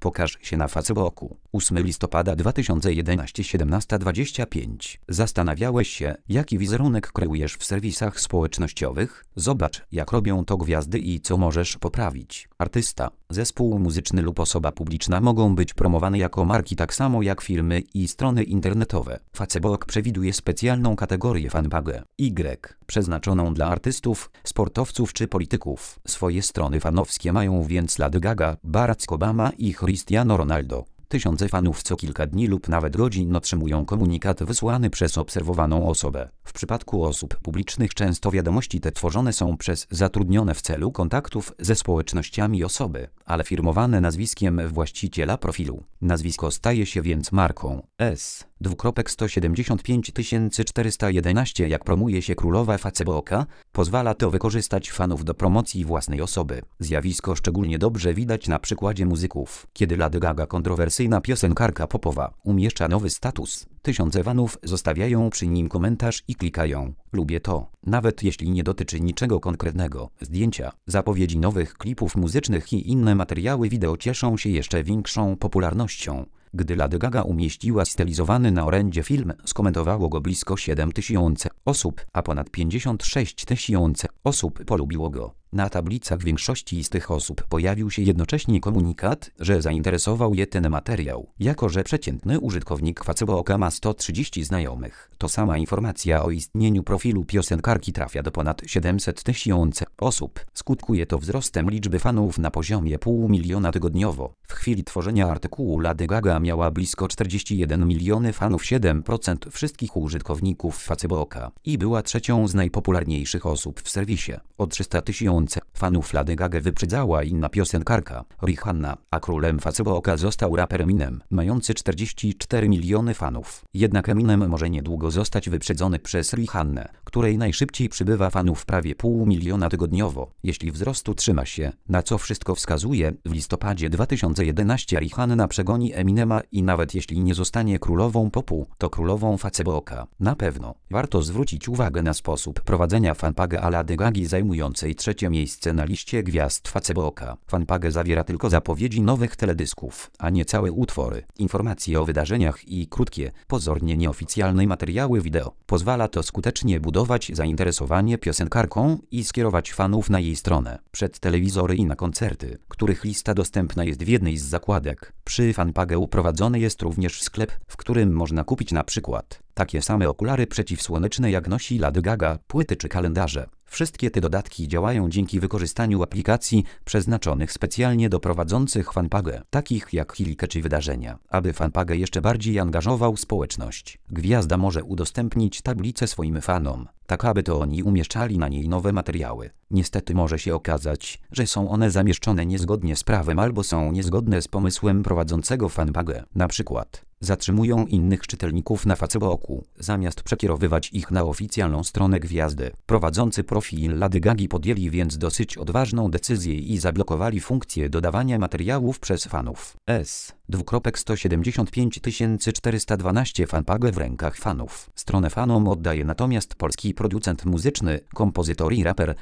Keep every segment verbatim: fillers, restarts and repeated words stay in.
Pokaż się na Facebooku. ósmego listopada dwa tysiące jedenastego, siedemnasta dwadzieścia pięć. Zastanawiałeś się, jaki wizerunek kreujesz w serwisach społecznościowych? Zobacz, jak robią to gwiazdy i co możesz poprawić. Artysta, zespół muzyczny lub osoba publiczna mogą być promowane jako marki tak samo jak firmy i strony internetowe. Facebook przewiduje specjalną kategorię fanpage Y, przeznaczoną dla artystów, sportowców czy polityków. Swoje strony fanowskie mają więc Lady Gaga, Barack Obama i Cristiano Ronaldo. Tysiące fanów co kilka dni lub nawet godzin otrzymują komunikat wysłany przez obserwowaną osobę. W przypadku osób publicznych często wiadomości te tworzone są przez zatrudnione w celu kontaktów ze społecznościami osoby, ale firmowane nazwiskiem właściciela profilu. Nazwisko staje się więc marką. S. sto siedemdziesiąt pięć tysięcy czterysta jedenaście. Jak promuje się królowa Facebooka, pozwala to wykorzystać fanów do promocji własnej osoby. Zjawisko szczególnie dobrze widać na przykładzie muzyków. Kiedy Lady Gaga, kontrowersyjna piosenkarka popowa, umieszcza nowy status, tysiące fanów zostawiają przy nim komentarz i klikają "lubię to", nawet jeśli nie dotyczy niczego konkretnego. Zdjęcia, zapowiedzi nowych klipów muzycznych i inne materiały wideo cieszą się jeszcze większą popularnością. Gdy Lady Gaga umieściła stylizowany na orędzie film, skomentowało go blisko siedem tysięcy osób, a ponad pięćdziesiąt sześć tysięcy osób polubiło go. Na tablicach większości z tych osób pojawił się jednocześnie komunikat, że zainteresował je ten materiał. Jako że przeciętny użytkownik Facebooka ma sto trzydzieści znajomych, to sama informacja o istnieniu profilu piosenkarki trafia do ponad siedemset tysięcy osób. Skutkuje to wzrostem liczby fanów na poziomie pół miliona tygodniowo. W chwili tworzenia artykułu Lady Gaga miała blisko czterdzieści jeden milionów fanów, siedem procent wszystkich użytkowników Facebooka, i była trzecią z najpopularniejszych osób w serwisie. O trzysta tysięcy fanów Lady Gaga wyprzedzała inna piosenkarka, Rihanna, a królem Facebooka został raper Eminem, mający czterdzieści cztery miliony fanów. Jednak Eminem może niedługo zostać wyprzedzony przez Rihannę, której najszybciej przybywa fanów prawie pół miliona tygodniowo. Jeśli wzrost utrzyma się, na co wszystko wskazuje, w listopadzie dwa tysiące jedenastego Rihanna przegoni Eminema i nawet jeśli nie zostanie królową popu, to królową Facebooka. Na pewno warto zwrócić uwagę na sposób prowadzenia fanpage a Lady Gagi zajmującej trzecie miejsce na liście gwiazd Facebooka. Fanpage zawiera tylko zapowiedzi nowych teledysków, a nie całe utwory, informacje o wydarzeniach i krótkie, pozornie nieoficjalne materiały wideo. Pozwala to skutecznie budować zainteresowanie piosenkarką i skierować fanów na jej stronę, przed telewizory i na koncerty, których lista dostępna jest w jednej z zakładek. Przy fanpage prowadzony jest również sklep, w którym można kupić na przykład takie same okulary przeciwsłoneczne jak nosi Lady Gaga, płyty czy kalendarze. Wszystkie te dodatki działają dzięki wykorzystaniu aplikacji przeznaczonych specjalnie do prowadzących fanpage, takich jak Kilka czy Wydarzenia. Aby fanpage jeszcze bardziej angażował społeczność, gwiazda może udostępnić tablicę swoim fanom, tak aby to oni umieszczali na niej nowe materiały. Niestety może się okazać, że są one zamieszczone niezgodnie z prawem albo są niezgodne z pomysłem prowadzącego fanpage. Na przykład zatrzymują innych czytelników na Facebooku, zamiast przekierowywać ich na oficjalną stronę gwiazdy. Prowadzący profil Lady Gagi podjęli więc dosyć odważną decyzję i zablokowali funkcję dodawania materiałów przez fanów. S. sto siedemdziesiąt pięć tysięcy czterysta dwanaście fanpage w rękach fanów. Stronę fanom oddaje natomiast polski producent muzyczny, kompozytor i raper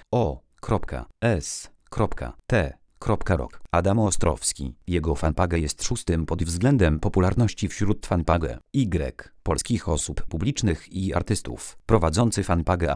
O.S. T. Rock. Adam Ostrowski. Jego fanpage jest szóstym pod względem popularności wśród fanpage Y, polskich osób publicznych i artystów. Prowadzący fanpage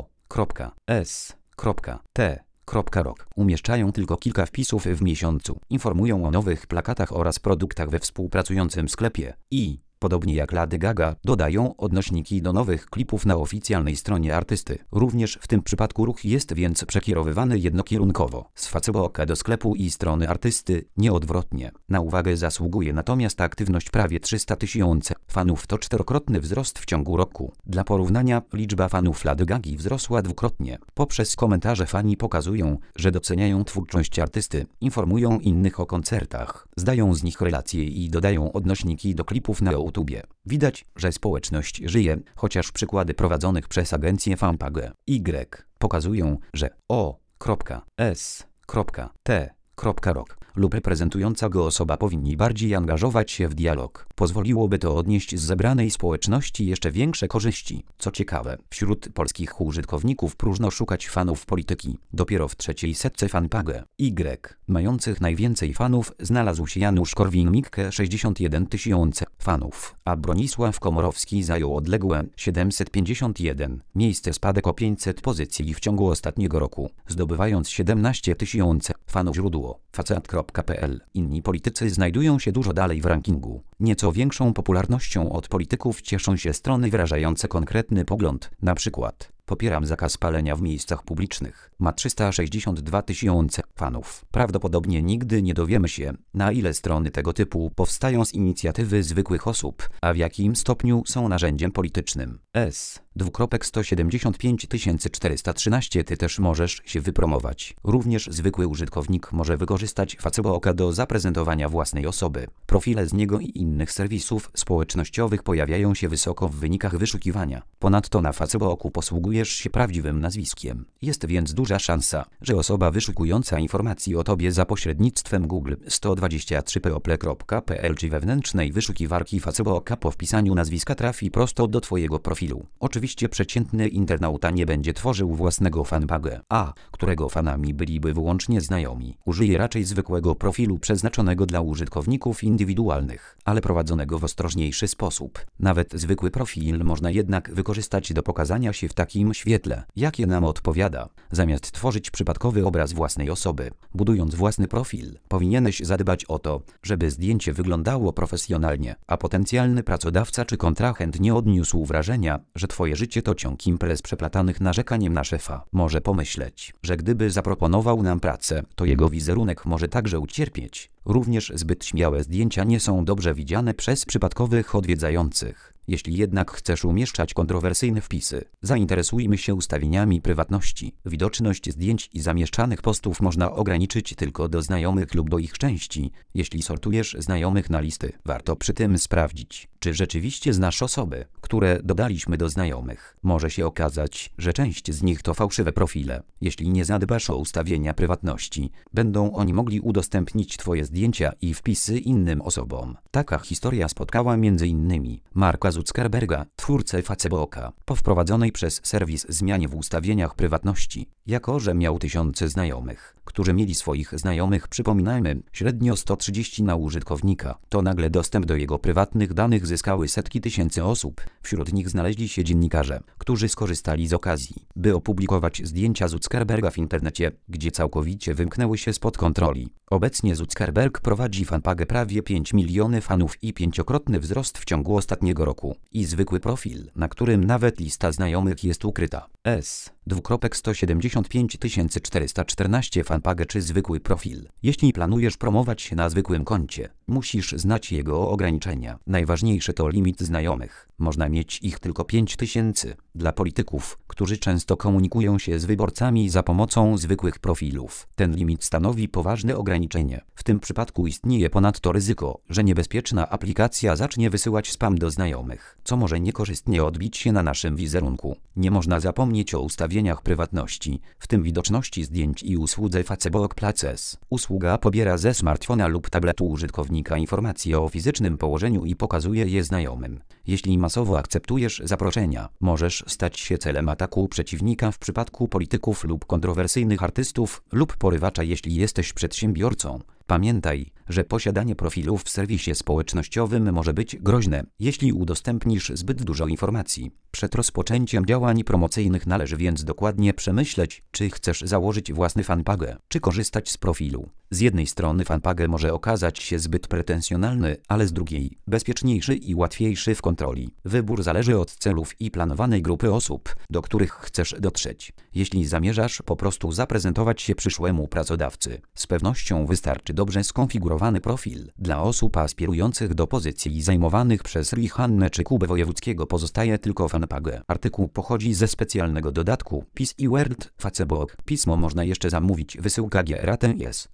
O.S. T. Rock umieszczają tylko kilka wpisów w miesiącu. Informują o nowych plakatach oraz produktach we współpracującym sklepie i, podobnie jak Lady Gaga, dodają odnośniki do nowych klipów na oficjalnej stronie artysty. Również w tym przypadku ruch jest więc przekierowywany jednokierunkowo, z Facebooka do sklepu i strony artysty, nie odwrotnie. Na uwagę zasługuje natomiast aktywność prawie trzysta tysięcy fanów, to czterokrotny wzrost w ciągu roku. Dla porównania, liczba fanów Lady Gagi wzrosła dwukrotnie. Poprzez komentarze fani pokazują, że doceniają twórczość artysty, informują innych o koncertach, zdają z nich relacje i dodają odnośniki do klipów na YouTube. Widać, że społeczność żyje, chociaż przykłady prowadzonych przez agencję fanpage Y pokazują, że O.S. T. Rok lub reprezentująca go osoba powinni bardziej angażować się w dialog. Pozwoliłoby to odnieść z zebranej społeczności jeszcze większe korzyści. Co ciekawe, wśród polskich użytkowników próżno szukać fanów polityki. Dopiero w trzeciej setce fanpage Y, mających najwięcej fanów, znalazł się Janusz Korwin-Mikke sześćdziesiąt jeden tysięcy fanów, a Bronisław Komorowski zajął odległe siedemset pięćdziesiąt jeden miejsce, spadek o pięćset pozycji w ciągu ostatniego roku, zdobywając siedemnaście tysięcy fanów. Źródło facet kropka pe el. Inni politycy znajdują się dużo dalej w rankingu. Nieco większą popularnością od polityków cieszą się strony wyrażające konkretny pogląd, na przykład popieram zakaz palenia w miejscach publicznych. Ma trzysta sześćdziesiąt dwa tysiące fanów. Prawdopodobnie nigdy nie dowiemy się, na ile strony tego typu powstają z inicjatywy zwykłych osób, a w jakim stopniu są narzędziem politycznym. S. sto siedemdziesiąt pięć tysięcy czterysta trzynaście. Ty też możesz się wypromować. Również zwykły użytkownik może wykorzystać Facebooka do zaprezentowania własnej osoby. Profile z niego i innych serwisów społecznościowych pojawiają się wysoko w wynikach wyszukiwania. Ponadto na Facebooku posługujesz się prawdziwym nazwiskiem. Jest więc duża szansa, że osoba wyszukująca informacji o tobie za pośrednictwem Google sto dwadzieścia trzy people kropka pe el czy wewnętrznej wyszukiwarki Facebooka po wpisaniu nazwiska trafi prosto do twojego profilu. Oczywiście przeciętny internauta nie będzie tworzył własnego fanpage, a którego fanami byliby wyłącznie znajomi. Użyje raczej zwykłego profilu przeznaczonego dla użytkowników indywidualnych, ale prowadzonego w ostrożniejszy sposób. Nawet zwykły profil można jednak wykorzystać do pokazania się w takim świetle, jakie nam odpowiada, zamiast tworzyć przypadkowy obraz własnej osoby. Budując własny profil, powinieneś zadbać o to, żeby zdjęcie wyglądało profesjonalnie, a potencjalny pracodawca czy kontrahent nie odniósł wrażenia, że twoje życie to ciąg imprez przeplatanych narzekaniem na szefa. Może pomyśleć, że gdyby zaproponował nam pracę, to jego wizerunek może także ucierpieć. Również zbyt śmiałe zdjęcia nie są dobrze widziane przez przypadkowych odwiedzających. Jeśli jednak chcesz umieszczać kontrowersyjne wpisy, zainteresujmy się ustawieniami prywatności. Widoczność zdjęć i zamieszczanych postów można ograniczyć tylko do znajomych lub do ich części. Jeśli sortujesz znajomych na listy, warto przy tym sprawdzić, czy rzeczywiście znasz osoby, które dodaliśmy do znajomych. Może się okazać, że część z nich to fałszywe profile. Jeśli nie zadbasz o ustawienia prywatności, będą oni mogli udostępnić twoje zdjęcia i wpisy innym osobom. Taka historia spotkała między innymi Marka Zuckerberga, twórcę Facebooka, po wprowadzonej przez serwis zmianie w ustawieniach prywatności. Jako że miał tysiące znajomych, którzy mieli swoich znajomych, przypominajmy, średnio sto trzydzieści na użytkownika, to nagle dostęp do jego prywatnych danych zyskały setki tysięcy osób. Wśród nich znaleźli się dziennikarze, którzy skorzystali z okazji, by opublikować zdjęcia Zuckerberga w internecie, gdzie całkowicie wymknęły się spod kontroli. Obecnie Zuckerberg prowadzi fanpage prawie pięć milionów fanów i pięciokrotny wzrost w ciągu ostatniego roku. I zwykły profil, na którym nawet lista znajomych jest ukryta. S. sto siedemdziesiąt pięć tysięcy czterysta czternaście fanpage czy zwykły profil. Jeśli planujesz promować się na zwykłym koncie, musisz znać jego ograniczenia. Najważniejsze to limit znajomych. Można mieć ich tylko pięć tysięcy. Dla polityków, którzy często komunikują się z wyborcami za pomocą zwykłych profilów, ten limit stanowi poważne ograniczenie. W tym przypadku istnieje ponadto ryzyko, że niebezpieczna aplikacja zacznie wysyłać spam do znajomych, co może niekorzystnie odbić się na naszym wizerunku. Nie można zapomnieć o ustawieniach prywatności, w tym widoczności zdjęć i usłudze Facebook Places. Usługa pobiera ze smartfona lub tabletu użytkownika informacje o fizycznym położeniu i pokazuje je znajomym. Jeśli masowo akceptujesz zaproszenia, możesz stać się celem ataku przeciwnika w przypadku polityków lub kontrowersyjnych artystów lub porywacza, jeśli jesteś przedsiębiorcą. Pamiętaj, że posiadanie profilów w serwisie społecznościowym może być groźne, jeśli udostępnisz zbyt dużo informacji. Przed rozpoczęciem działań promocyjnych należy więc dokładnie przemyśleć, czy chcesz założyć własny fanpage, czy korzystać z profilu. Z jednej strony fanpage może okazać się zbyt pretensjonalny, ale z drugiej bezpieczniejszy i łatwiejszy w kontroli. Wybór zależy od celów i planowanej grupy osób, do których chcesz dotrzeć. Jeśli zamierzasz po prostu zaprezentować się przyszłemu pracodawcy, z pewnością wystarczy dobrze skonfigurowany profil. Dla osób aspirujących do pozycji zajmowanych przez Richannę czy Kubę Wojewódzkiego pozostaje tylko fanpage. Artykuł pochodzi ze specjalnego dodatku P I S i Word Facebook. Pismo można jeszcze zamówić, wysyłka G R A T S.